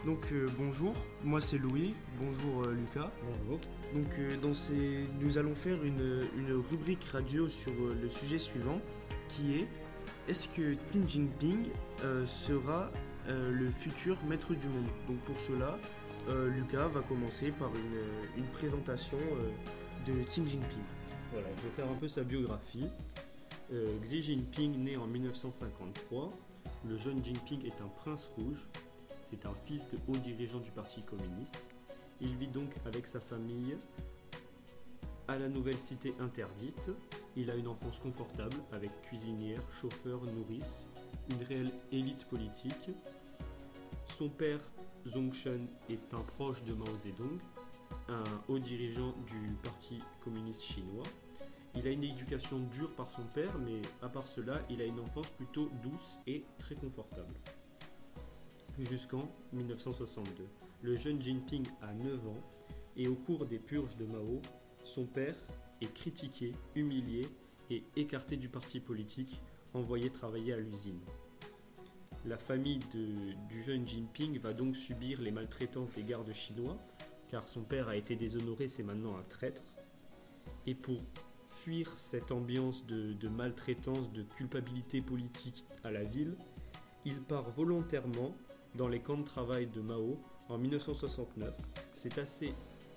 Bonjour, moi c'est Louis, bonjour Lucas. Bonjour. Nous allons faire une rubrique radio sur le sujet suivant qui est: est-ce que Xi Jinping sera le futur maître du monde? Donc pour cela, Lucas va commencer par une présentation de Xi Jinping. Voilà, je vais faire un peu sa biographie. Xi Jinping, né en 1953, le jeune Jinping est un prince rouge. C'est un fils de haut dirigeant du Parti communiste. Il vit donc avec sa famille à la nouvelle cité interdite. Il a une enfance confortable avec cuisinière, chauffeur, nourrice, une réelle élite politique. Son père, Zhongshan, est un proche de Mao Zedong, un haut dirigeant du Parti communiste chinois. Il a une éducation dure par son père, mais à part cela, il a une enfance plutôt douce et très confortable. Jusqu'en 1962. Le jeune Jinping a 9 ans et au cours des purges de Mao, son père est critiqué, humilié et écarté du parti politique, envoyé travailler à l'usine. La famille du jeune Jinping va donc subir les maltraitances des gardes chinois, car son père a été déshonoré, c'est maintenant un traître. Et pour fuir cette ambiance de maltraitance, de culpabilité politique à la ville, il part volontairement dans les camps de travail de Mao en 1969. C'est assez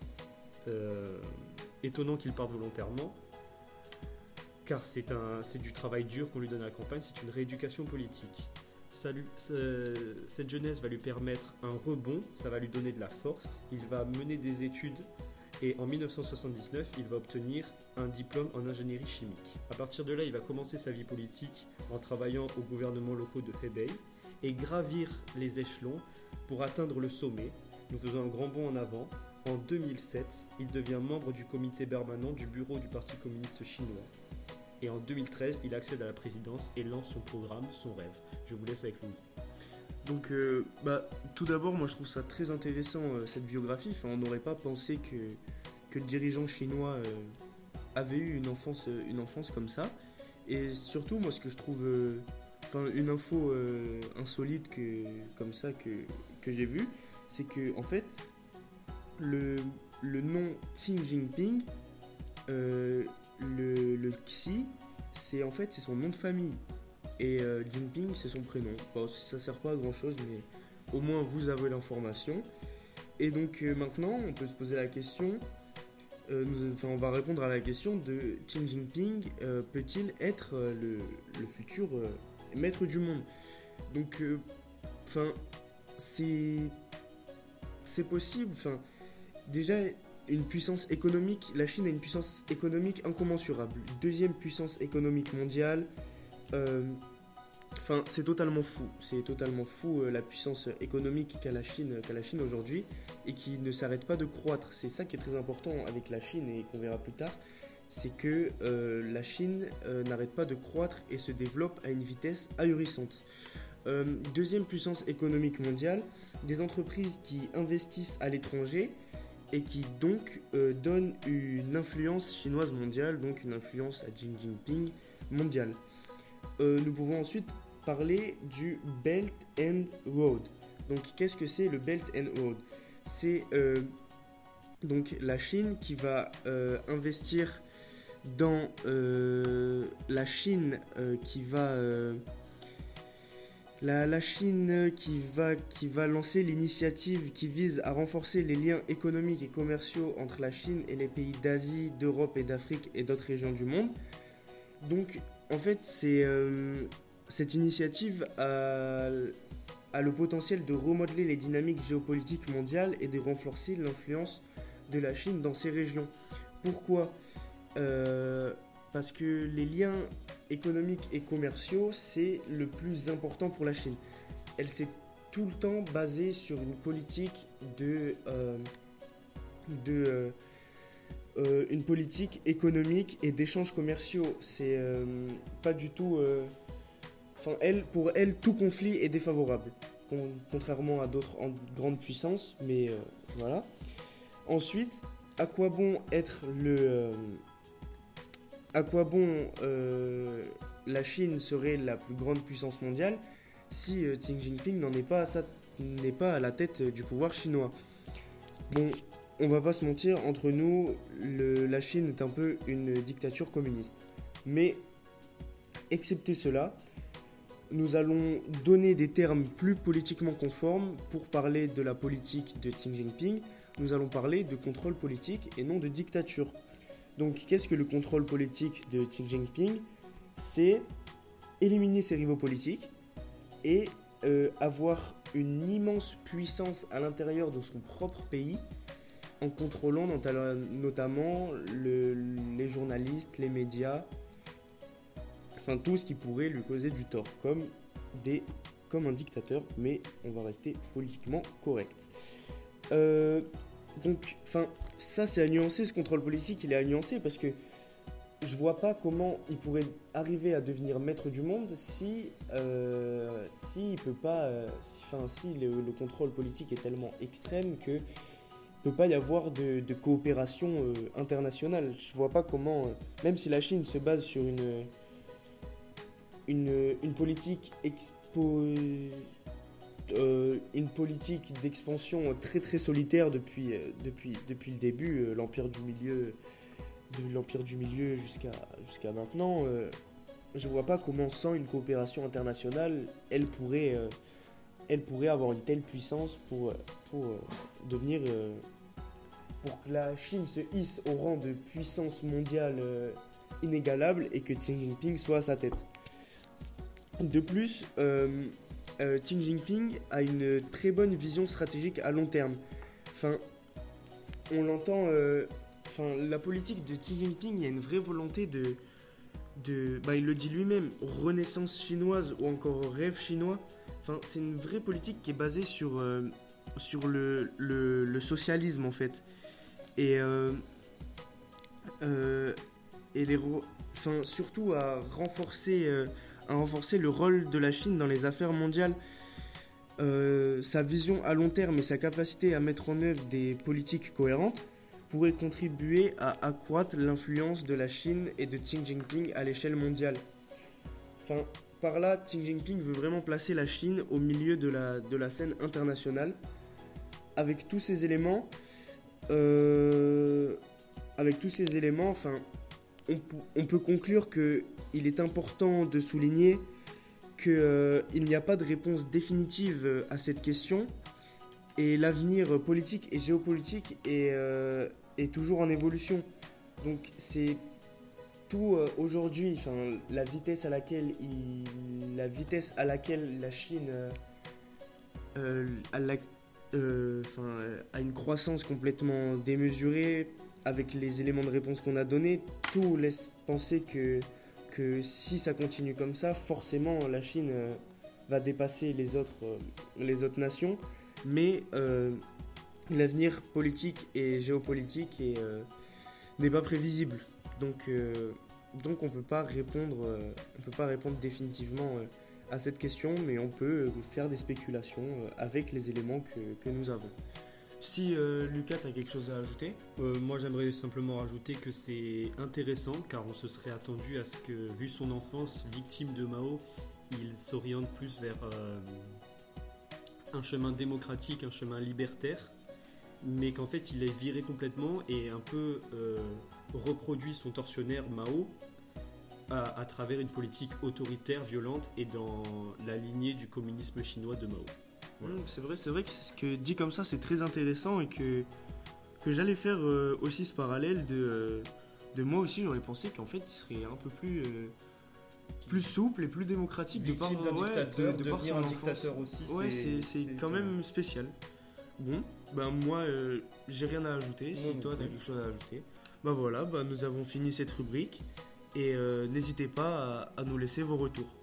étonnant qu'il parte volontairement, car c'est du travail dur qu'on lui donne à la campagne, c'est une rééducation politique. Cette jeunesse va lui permettre un rebond, ça va lui donner de la force, il va mener des études et en 1979, il va obtenir un diplôme en ingénierie chimique. À partir de là, il va commencer sa vie politique en travaillant au gouvernement locaux de Hebei et gravir les échelons pour atteindre le sommet. Nous faisons un grand bond en avant. En 2007, il devient membre du comité permanent du bureau du Parti communiste chinois. Et en 2013, il accède à la présidence et lance son programme, son rêve. Je vous laisse avec Louis. Tout d'abord, moi je trouve ça très intéressant cette biographie. Enfin, on n'aurait pas pensé que le dirigeant chinois avait eu une enfance comme ça. Et surtout, moi ce que je trouve... une info insolite que j'ai vue, c'est que en fait le nom Xi Jinping, le Xi, c'est son nom de famille et Jinping c'est son prénom. Bon, ça sert pas à grand chose, mais au moins vous avez l'information. Et donc maintenant on peut se poser la question, on va répondre à la question de Xi Jinping, peut-il être le futur maître du monde? Donc c'est possible. Déjà, une puissance économique, la Chine a une puissance économique incommensurable, deuxième puissance économique mondiale. C'est totalement fou la puissance économique qu'a la Chine aujourd'hui, et qui ne s'arrête pas de croître. C'est ça qui est très important avec la Chine et qu'on verra plus tard, c'est que la Chine n'arrête pas de croître et se développe à une vitesse ahurissante. Deuxième puissance économique mondiale, des entreprises qui investissent à l'étranger et qui donc donnent une influence chinoise mondiale, donc une influence à Xi Jinping mondiale. Nous pouvons ensuite parler du Belt and Road. Donc qu'est-ce que c'est le Belt and Road? C'est donc la Chine qui va investir dans la Chine qui va lancer l'initiative qui vise à renforcer les liens économiques et commerciaux entre la Chine et les pays d'Asie, d'Europe et d'Afrique et d'autres régions du monde. Donc en fait cette initiative a le potentiel de remodeler les dynamiques géopolitiques mondiales et de renforcer l'influence de la Chine dans ces régions. Pourquoi ? Parce que les liens économiques et commerciaux, c'est le plus important pour la Chine. Elle s'est tout le temps basée sur une politique une politique économique et d'échanges commerciaux. C'est pas du tout... pour elle, tout conflit est défavorable, contrairement à d'autres grandes puissances, mais voilà. Ensuite, à quoi bon la Chine serait la plus grande puissance mondiale si Xi Jinping n'en est pas n'est pas à la tête du pouvoir chinois. Bon, on va pas se mentir, entre nous, la Chine est un peu une dictature communiste. Mais, excepté cela, nous allons donner des termes plus politiquement conformes pour parler de la politique de Xi Jinping. Nous allons parler de contrôle politique et non de dictature. Donc, qu'est-ce que le contrôle politique de Xi Jinping ? C'est éliminer ses rivaux politiques et avoir une immense puissance à l'intérieur de son propre pays en contrôlant notamment les journalistes, les médias, enfin tout ce qui pourrait lui causer du tort, comme un dictateur, mais on va rester politiquement correct. Donc, ça c'est à nuancer, ce contrôle politique, il est à nuancer parce que je vois pas comment il pourrait arriver à devenir maître du monde si il peut pas, si le contrôle politique est tellement extrême que peut pas y avoir de coopération internationale. Je vois pas comment, même si la Chine se base sur une politique une politique d'expansion très très solitaire depuis le début, l'Empire du Milieu jusqu'à maintenant, je vois pas comment sans une coopération internationale, elle pourrait avoir une telle puissance pour devenir pour que la Chine se hisse au rang de puissance mondiale inégalable et que Xi Jinping soit à sa tête. De plus, Xi Jinping a une très bonne vision stratégique à long terme. On l'entend, la politique de Xi Jinping, il y a une vraie volonté il le dit lui-même, renaissance chinoise ou encore rêve chinois. C'est une vraie politique qui est basée sur le socialisme en fait. Et surtout à renforcer le rôle de la Chine dans les affaires mondiales. Sa vision à long terme et sa capacité à mettre en œuvre des politiques cohérentes pourraient contribuer à accroître l'influence de la Chine et de Xi Jinping à l'échelle mondiale. Par là, Xi Jinping veut vraiment placer la Chine au milieu de la scène internationale. Avec tous ces éléments, on peut conclure qu'il est important de souligner qu'il n'y a pas de réponse définitive à cette question et l'avenir politique et géopolitique est toujours en évolution. Donc c'est tout aujourd'hui, la vitesse à laquelle la Chine a une croissance complètement démesurée avec les éléments de réponse qu'on a donnés, tout laisse penser que si ça continue comme ça, forcément la Chine va dépasser les autres nations, mais l'avenir politique et géopolitique n'est pas prévisible. Donc on peut pas répondre définitivement à cette question, mais on peut faire des spéculations avec les éléments que nous avons. Si Lucas, tu as quelque chose à ajouter ? Moi, j'aimerais simplement rajouter que c'est intéressant car on se serait attendu à ce que, vu son enfance victime de Mao, il s'oriente plus vers un chemin démocratique, un chemin libertaire, mais qu'en fait, il est viré complètement et un peu reproduit son tortionnaire Mao à travers une politique autoritaire, violente et dans la lignée du communisme chinois de Mao. Voilà. C'est vrai que ce que dit comme ça, c'est très intéressant et que j'allais faire aussi ce parallèle de moi aussi, j'aurais pensé qu'en fait, il serait un peu plus souple et plus démocratique de par son enfance. Dictateur aussi. Ouais, c'est quand même spécial. Bon, moi, j'ai rien à ajouter. Si toi, tu as quelque chose à ajouter, voilà, nous avons fini cette rubrique et n'hésitez pas à nous laisser vos retours.